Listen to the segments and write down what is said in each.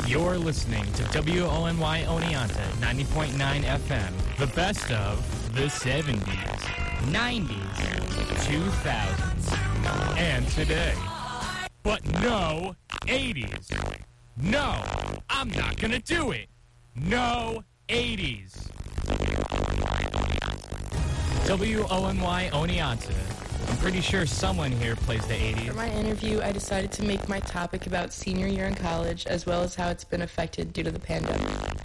You're listening to WONY Oneonta 90.9 FM, the best of the 70s, 90s, 2000s, and today. But no 80s. No, I'm not gonna do it. No 80s. WONY Oneonta. I'm pretty sure someone here plays the 80s. For my interview, I decided to make my topic about senior year in college, as well as how it's been affected due to the pandemic.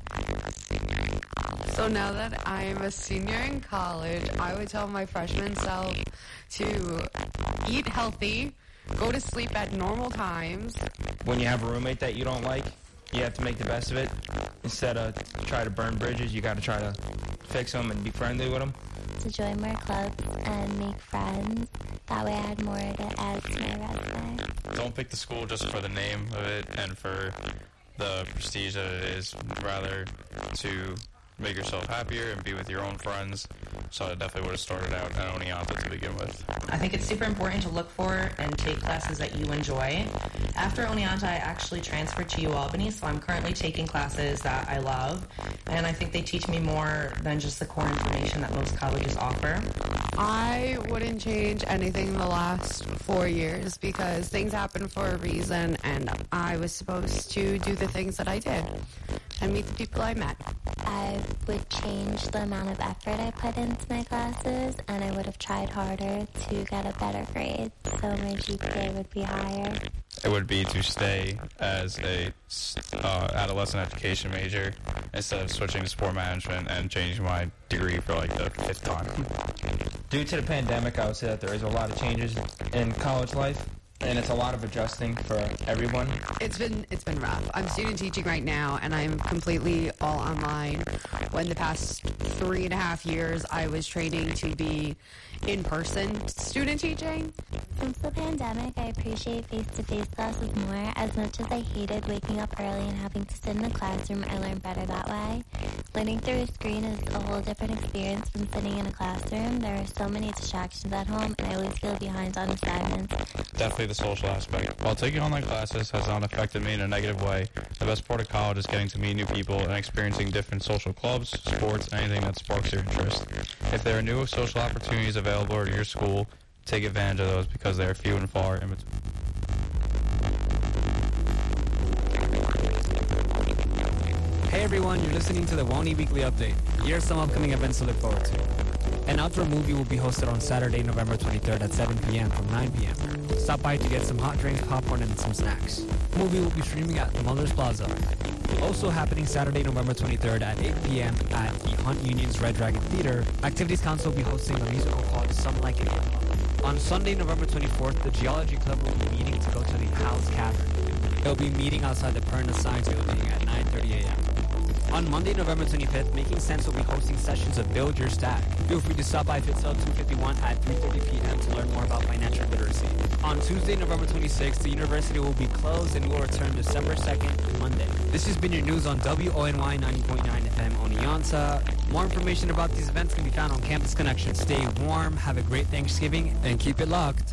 So now that I am a senior in college, I would tell my freshman self to eat healthy, go to sleep at normal times. When you have a roommate that you don't like, you have to make the best of it. Instead of try to burn bridges, you got to try to fix them and be friendly with them. To join more clubs and make friends. That way I had more to add to my resume. Don't pick the school just for the name of it and for the prestige that it is. Rather to make yourself happier and be with your own friends. So I definitely would have started out at Oneonta to begin with. I think it's super important to look for and take classes that you enjoy. After Oneonta, I actually transferred to UAlbany, so I'm currently taking classes that I love. And I think they teach me more than just the core information that most colleges offer. I wouldn't change anything in the last 4 years because things happen for a reason, and I was supposed to do the things that I did and meet the people I met. I would change the amount of effort I put into my classes, and I would have tried harder to get a better grade, so my GPA would be higher. It would be to stay as a adolescent education major instead of switching to sport management and changing my degree for like the 5th time. Due to the pandemic, I would say that there is a lot of changes in college life, and it's a lot of adjusting for everyone. It's been rough. I'm student teaching right now, and I'm completely all online. When the past 3.5 years, I was training to be in-person student teaching. Since the pandemic, I appreciate face-to-face classes more. As much as I hated waking up early and having to sit in the classroom, I learned better that way. Learning through a screen is a whole different experience from sitting in a classroom. There are so many distractions at home, and I always feel behind on assignments. Definitely the social aspect. While taking online classes has not affected me in a negative way, the best part of college is getting to meet new people and experiencing different social clubs, sports, and anything that sparks your interest. If there are new social opportunities available at your school, take advantage of those because they are few and far in between. Hey everyone, you're listening to the WONY Weekly Update. Here are some upcoming events to look forward to. An outdoor movie will be hosted on Saturday, November 23rd at 7 p.m. from 9 p.m. Stop by to get some hot drinks, popcorn, and some snacks. The movie will be streaming at Mother's Plaza. Also happening Saturday, November 23rd at 8 p.m. at the Hunt Union's Red Dragon Theater, Activities Council will be hosting a musical called Some Like It. On Sunday, November 24th, the Geology Club will be meeting to go to the Howes Cavern. They'll be meeting outside the Perna Science Building at 9:30 a.m. On Monday, November 25th, Making Sense will be hosting sessions of Build Your Stack. Feel free to stop by Fitzell 251 at 3:30 p.m. to learn more about financial literacy. On Tuesday, November 26th, the university will be closed and will return December 2nd, Monday. This has been your news on WONY 90.9 FM Oneonta. More information about these events can be found on Campus Connection. Stay warm, have a great Thanksgiving, and keep it locked.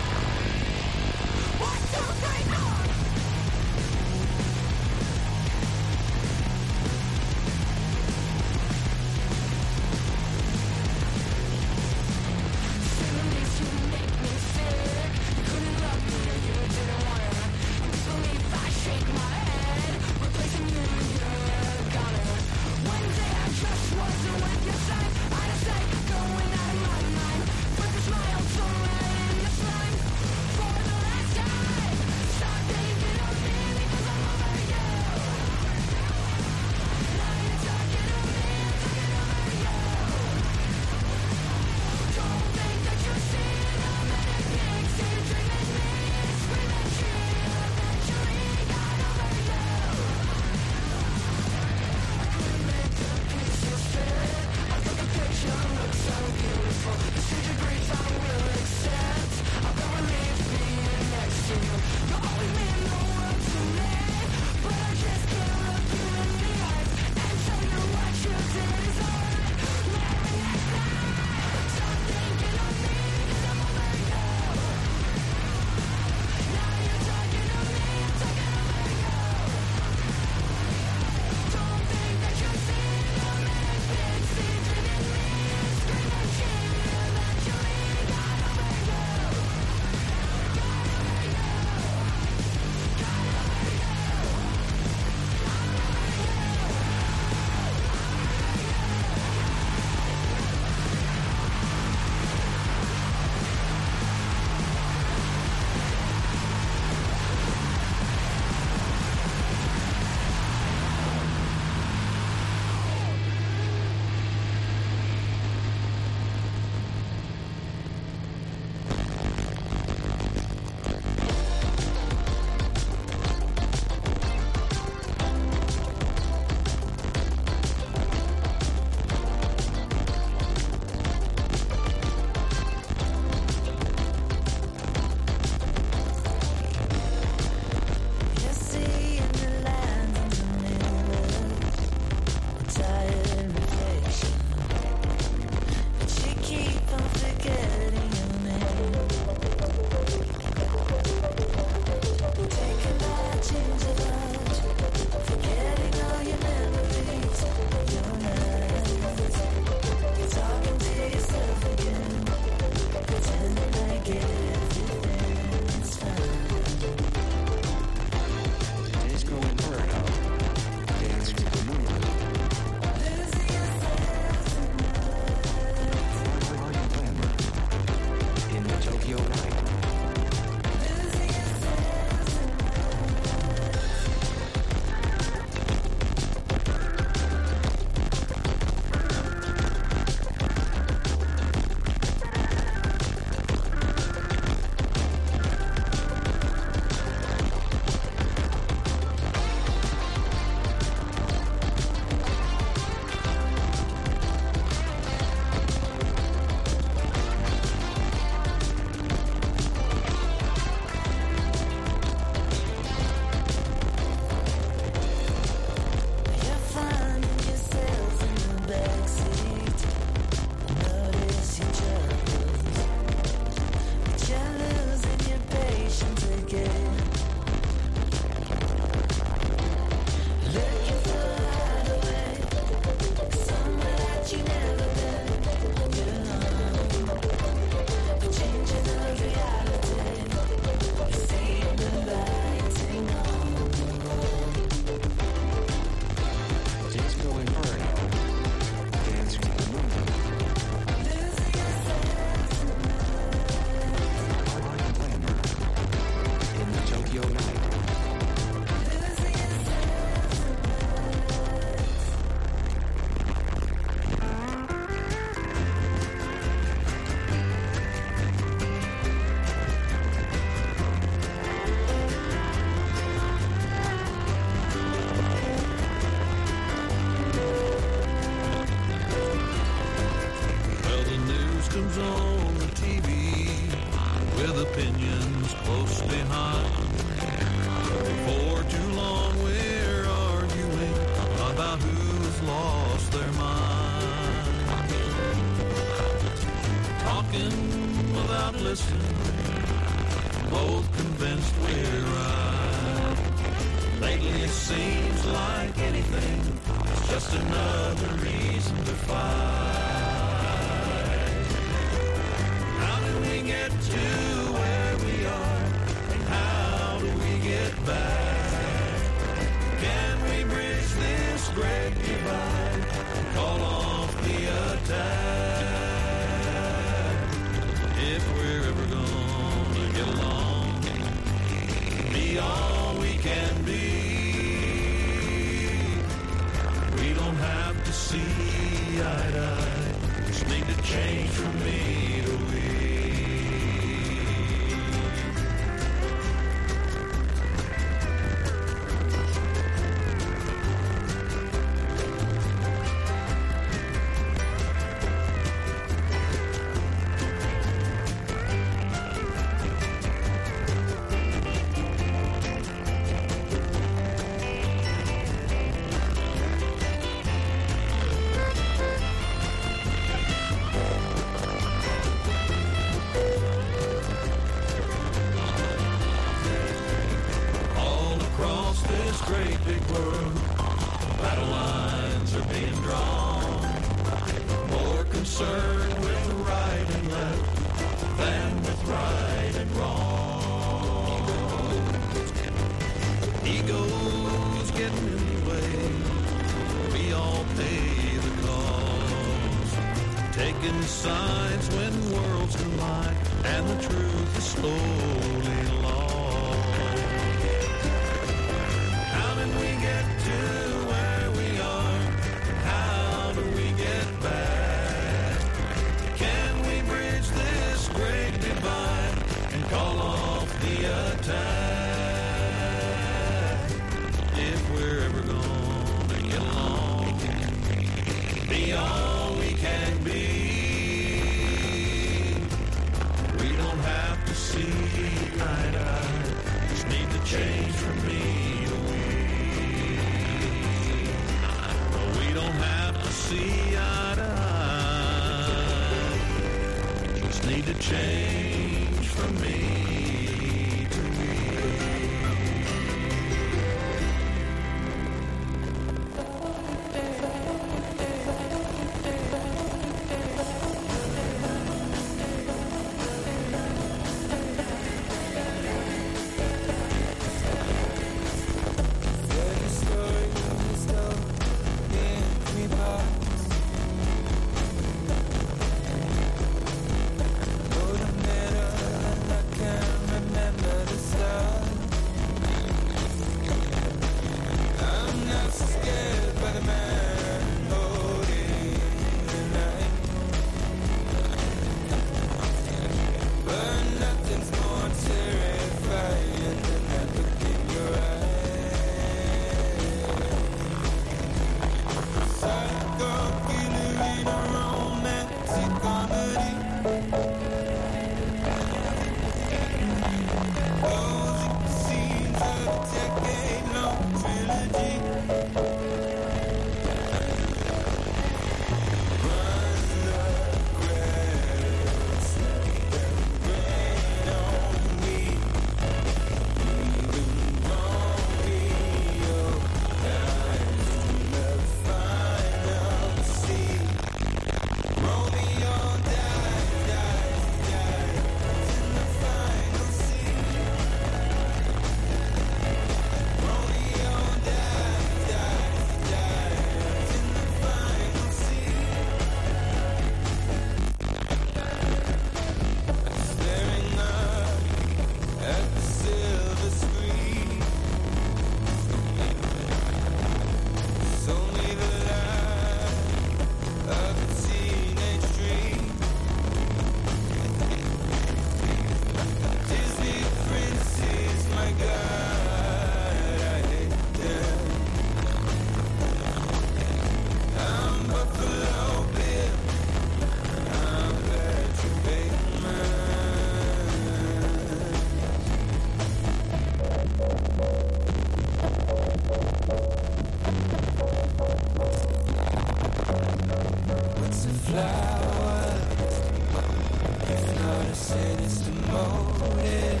said it's the motive.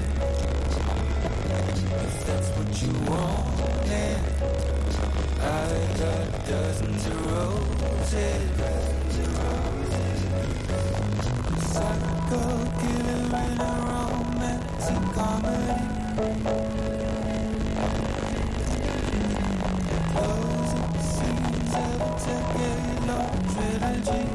If that's what you wanted, I got dozens of roses. Psycho killer in a romantic comedy. Closing scenes of a decade-long trilogy.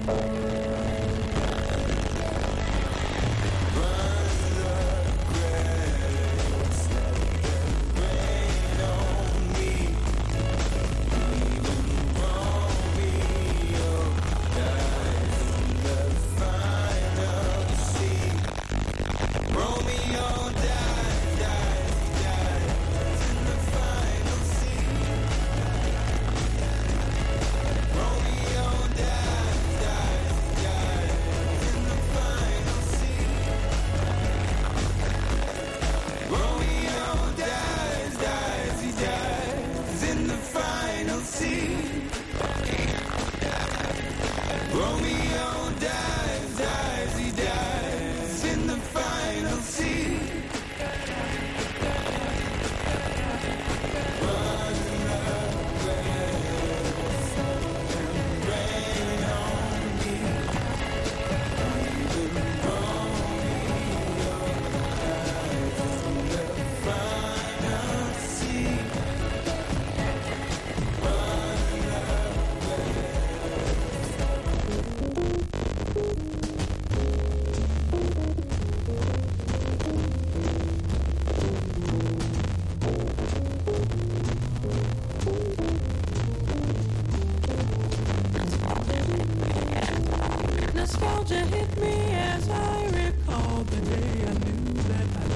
Nostalgia hit me as I recall the day I knew that I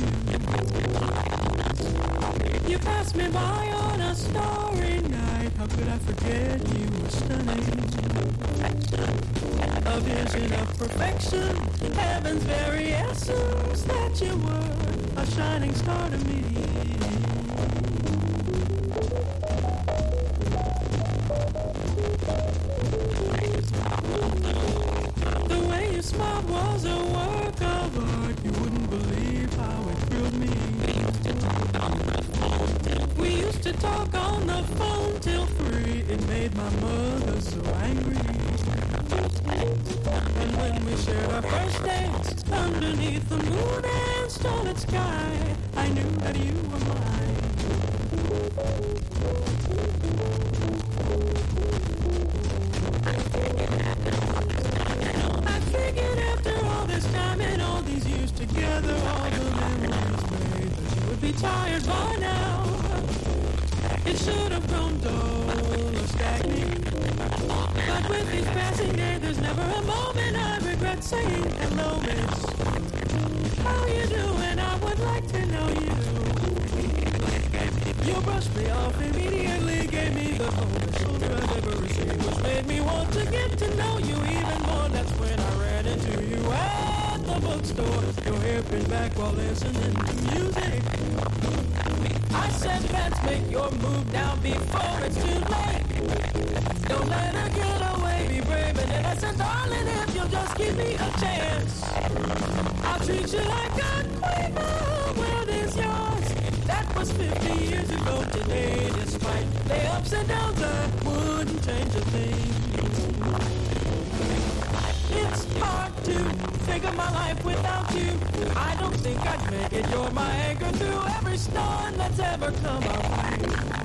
loved you. You passed me by on a starry night. How could I forget you were stunning? A vision of perfection, heaven's very essence, that you were a shining star to me. The way you smiled was a work of art. You wouldn't believe how it thrilled me. We used to talk on the phone till 3. It made my mother so angry. And when we shared our first dates underneath the moon and starlit sky, I knew that you were mine. I figured after all this time and all these years together, all the memories made, that you would be tired by now. It should have grown dull or stagnant. But with each passing day, there's never a moment I regret saying hello, miss. How you doing? I would like to know you. You brushed me off immediately, gave me the coldest shoulder I've ever received, which made me want to get to know you even more. That's when I ran into you at the bookstore, your hair pinned back while listening to music. I said, let's make your move now before it's too late. Don't let her get away, be brave and innocent, darling. If you'll just give me a chance, I'll treat you like a queen. The world is yours. That was 50 years ago today. Despite the ups and downs, I wouldn't change a thing. It's hard to think of my life without you. I don't think I'd make it. You're my anchor through every storm that's ever come our way.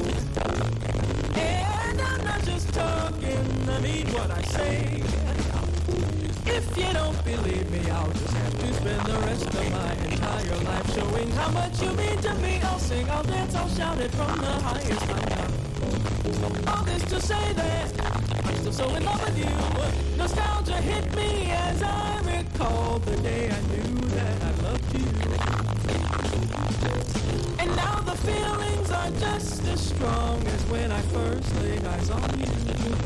And I'm not just talking, I mean what I say. If you don't believe me, I'll just have to spend the rest of my entire life showing how much you mean to me. I'll sing, I'll dance, I'll shout it from the highest mountain. All this to say that I'm still so in love with you. Nostalgia hit me as I recall the day I knew that I loved you. And now the feelings are just as strong as when I first laid eyes on you.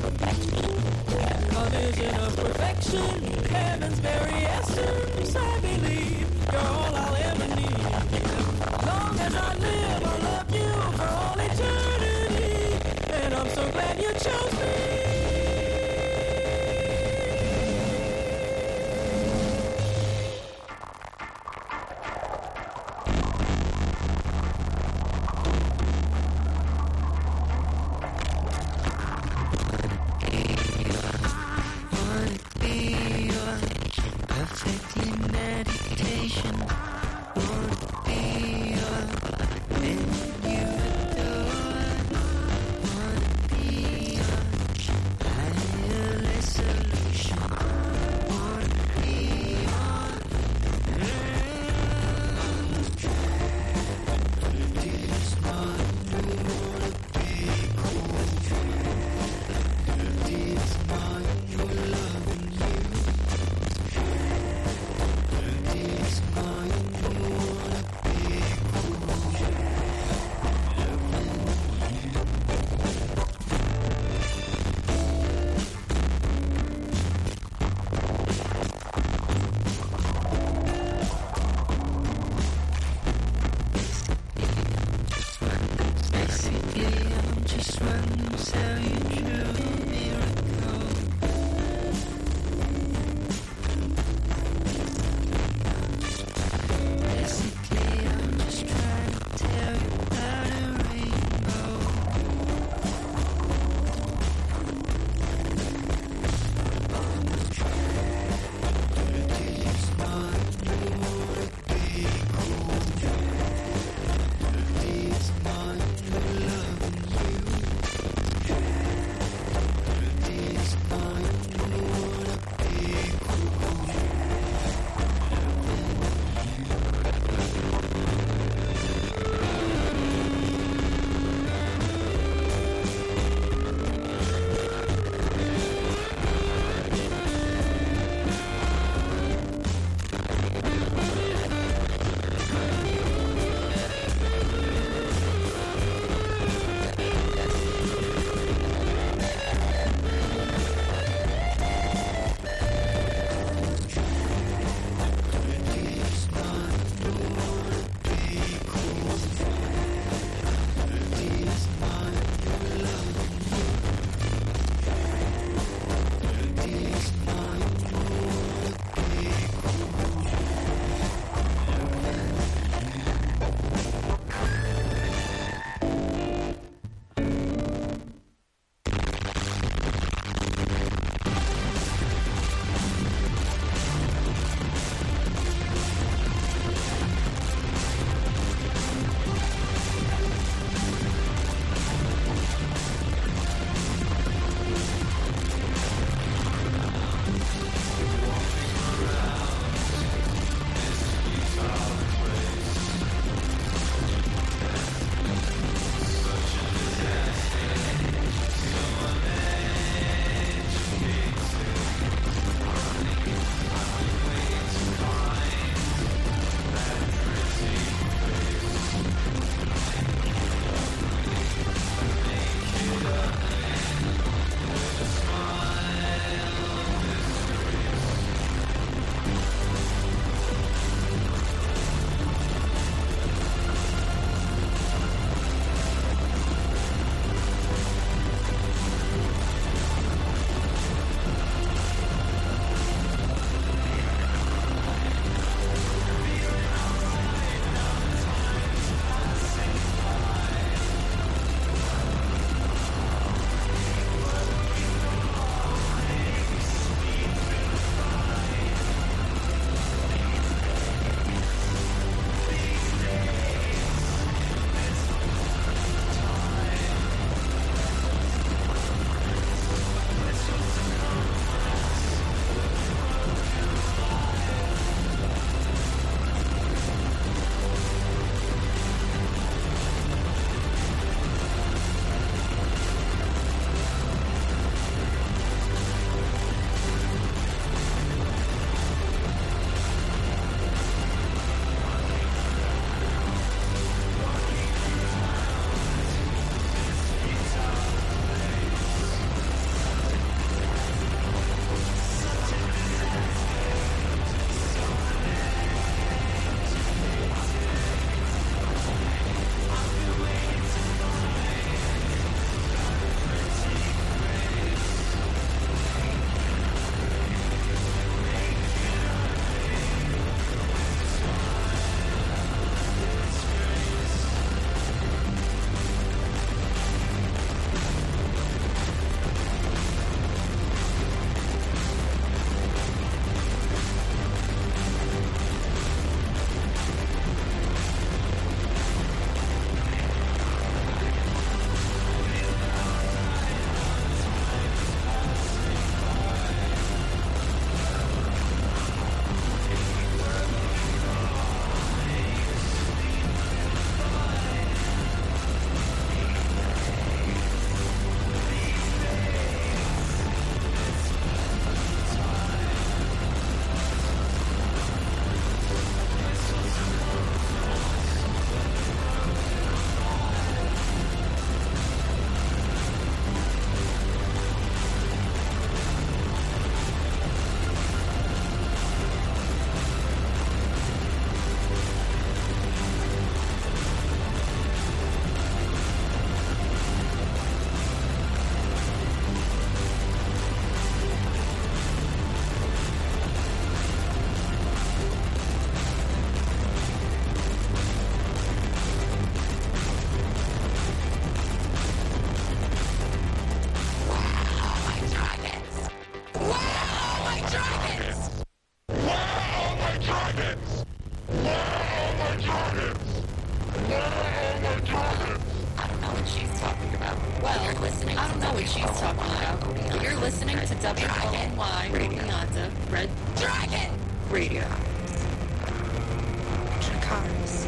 A vision of perfection, heaven's very essence, I believe you're all I'll ever need. Long as I live, I'll love you for all eternity. And I'm so glad you chose me. temptation would be your man you adore, would be your higher resolution, would be your this man you wanna be cool, this man you loving you, this man I don't know what she's talking about. Well, you're listening. I don't know what she's talking about. You're listening to WONY Oneonta Red Dragon Radio. Dracarys.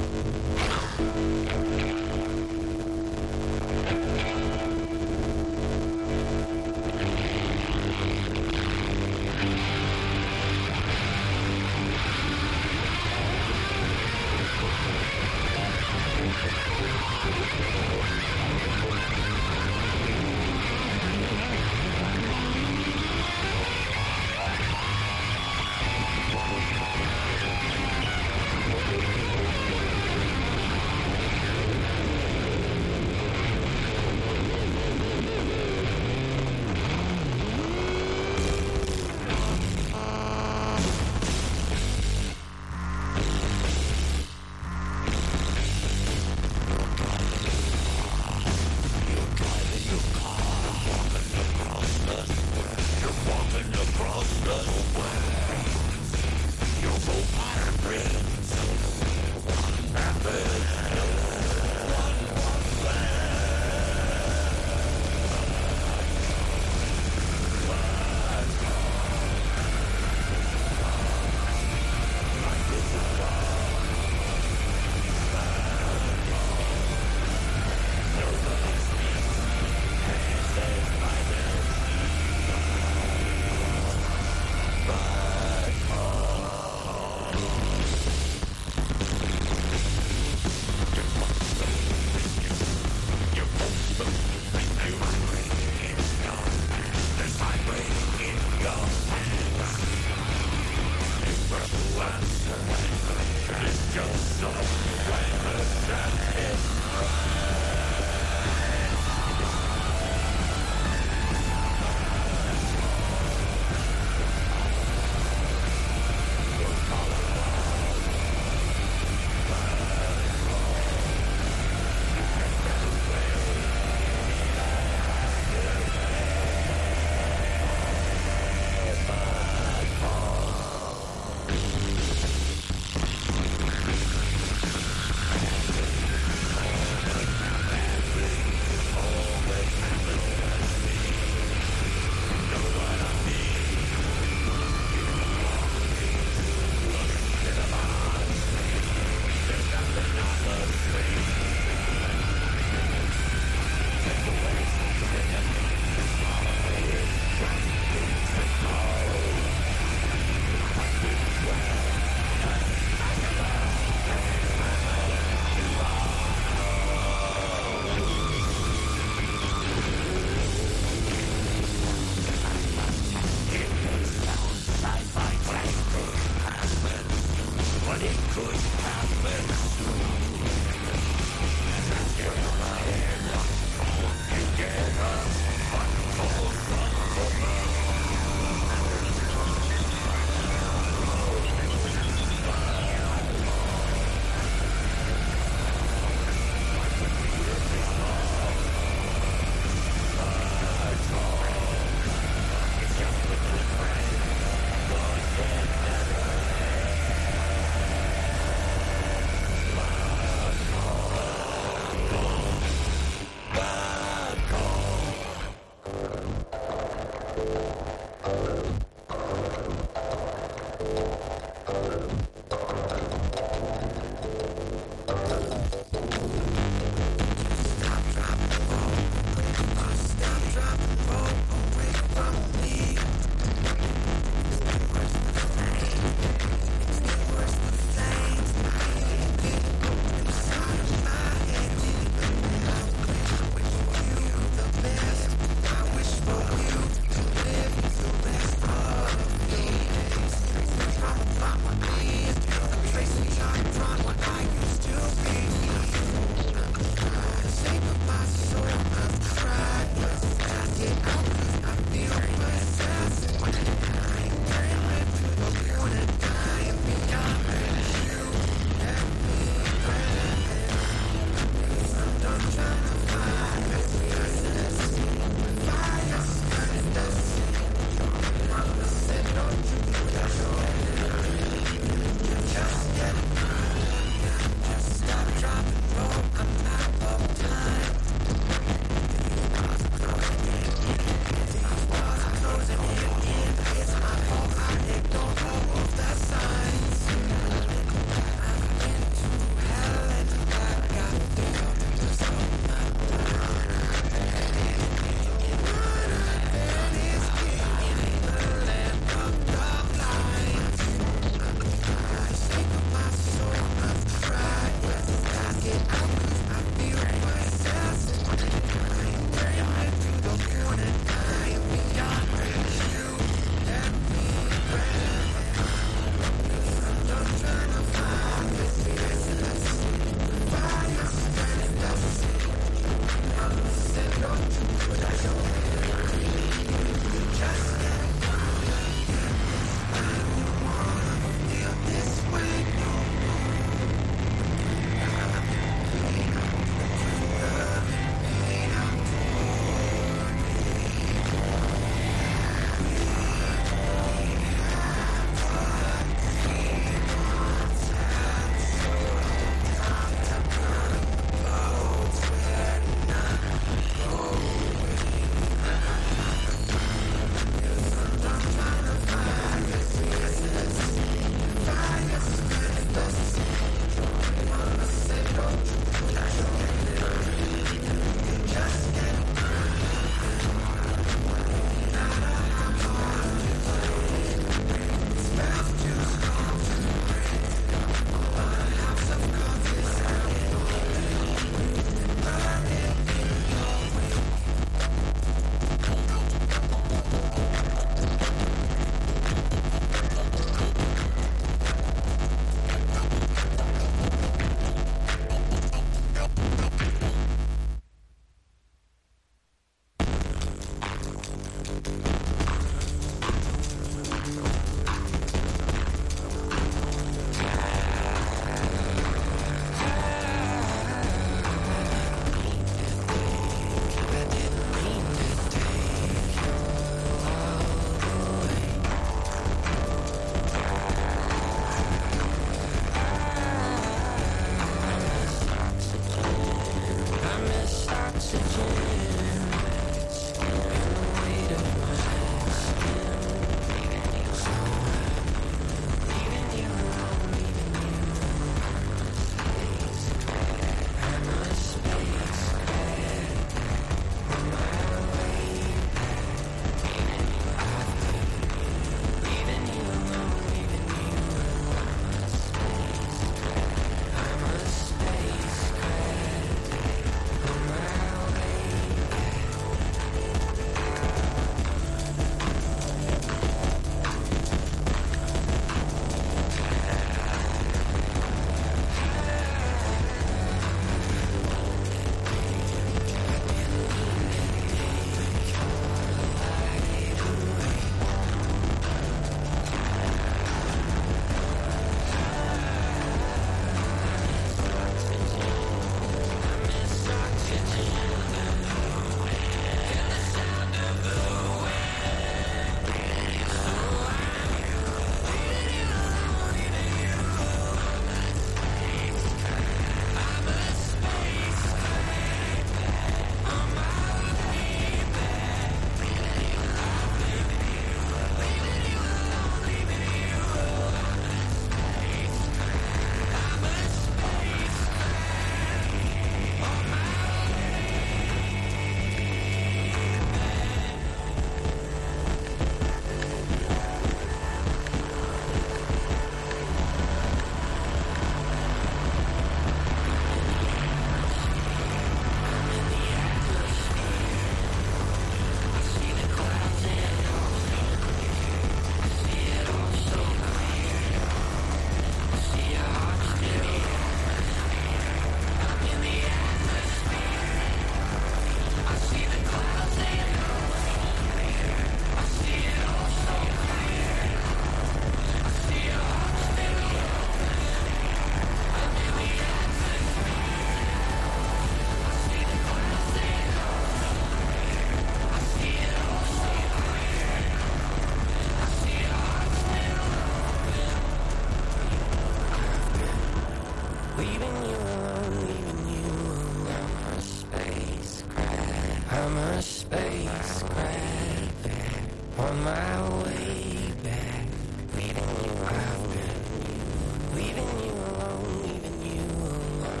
I'm a spacecraft on my way back. Leaving you, I've been leaving you alone, leaving you alone.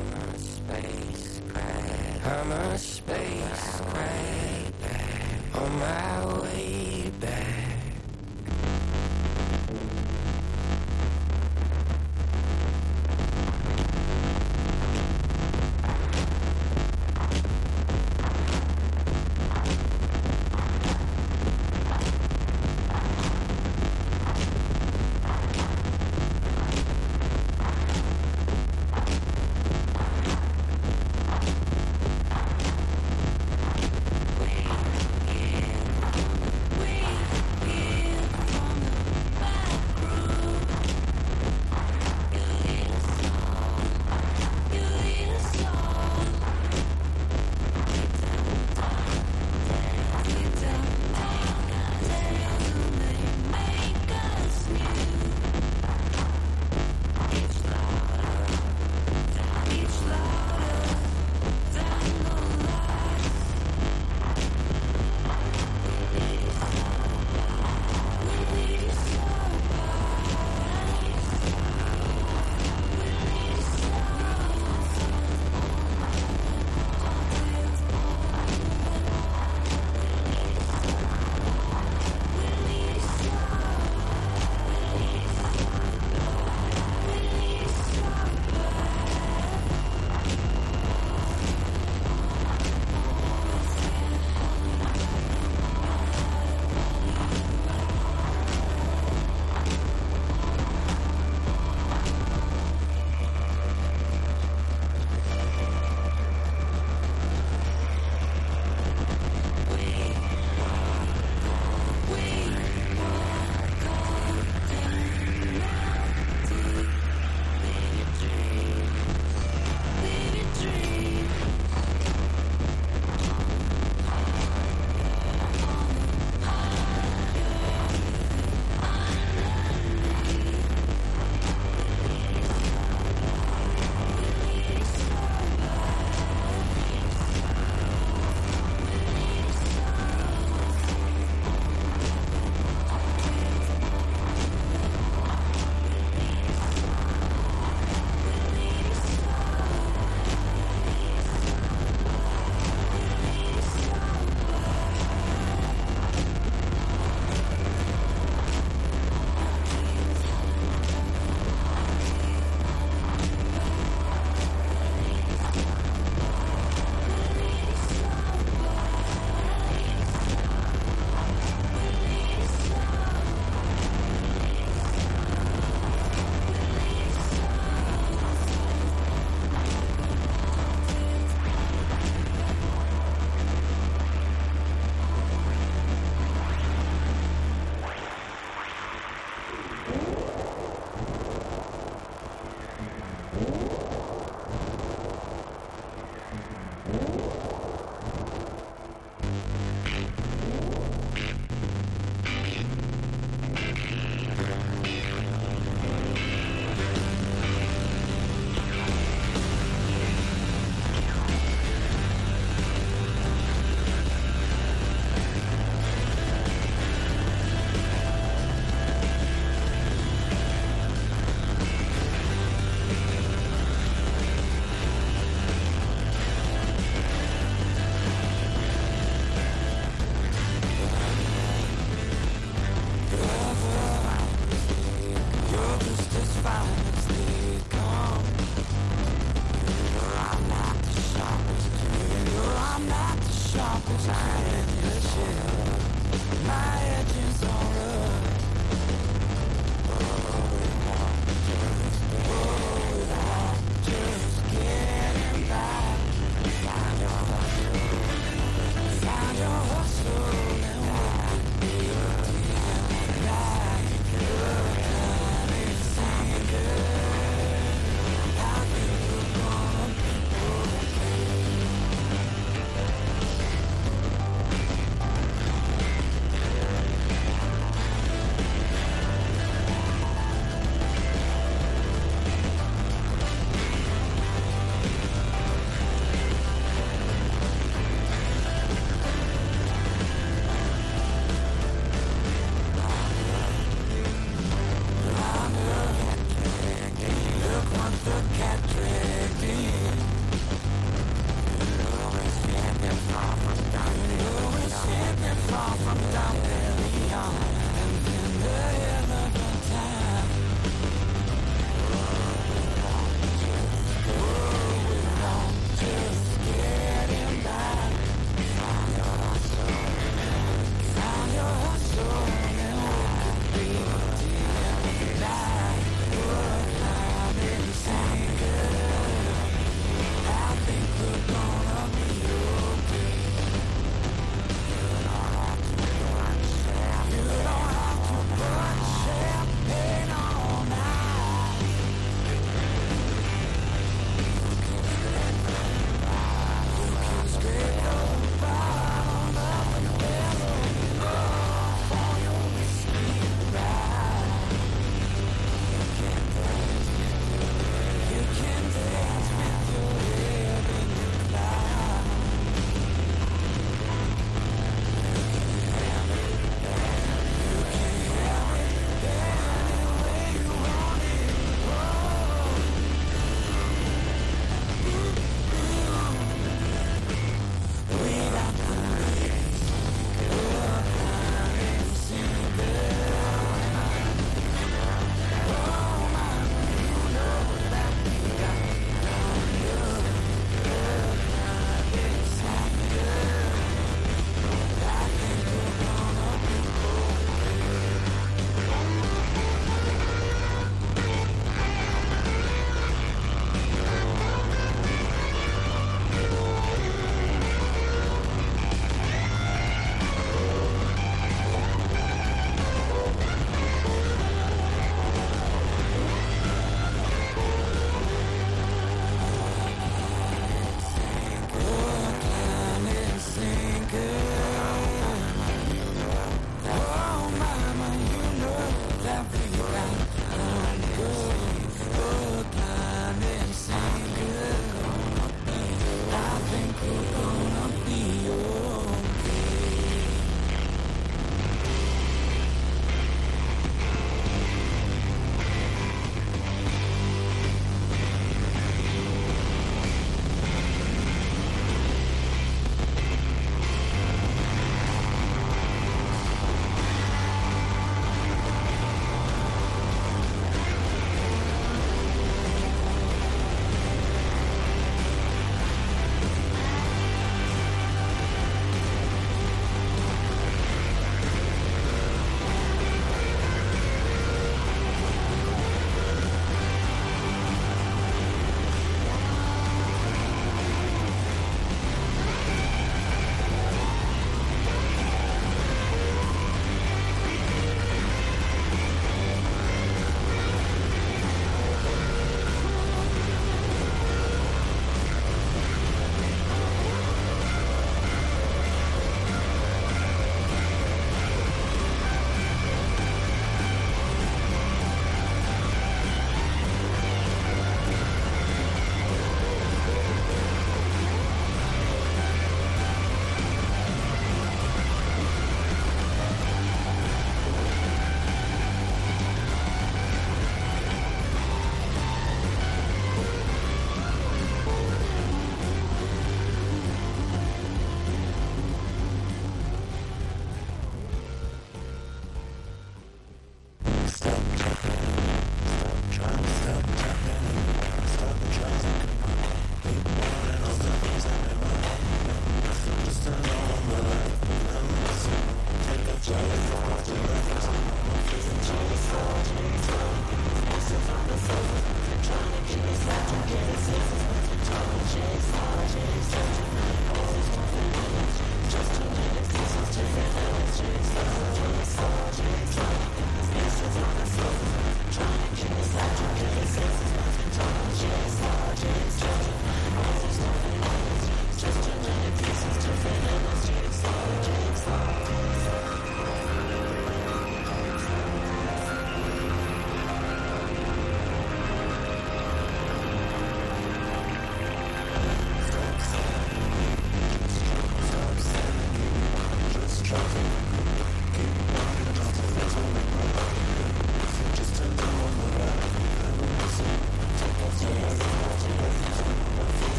I'm a spacecraft on my way back.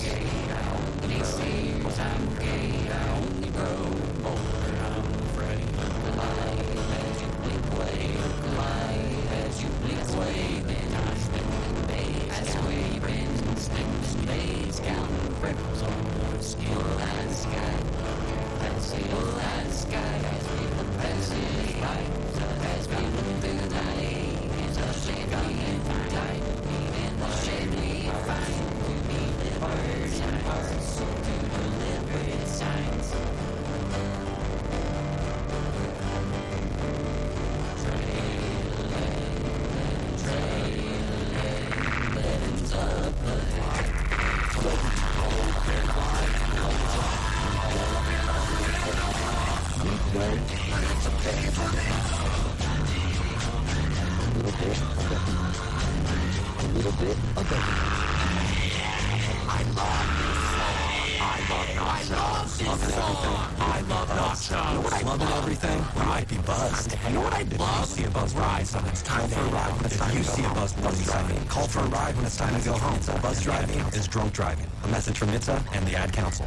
Drunk driving. A message from NHTSA and the Ad Council.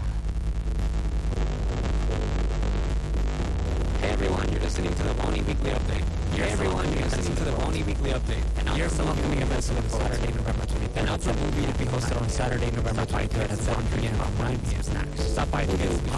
Hey everyone, you're listening to the Woney Weekly Update. Hey everyone, you're listening to the Woney Weekly Update. And here's some upcoming events on Saturday, November 23rd. An outdoor movie to be hosted on Saturday, November 23rd at 7 p.m. from 9 p.m. Stop by to get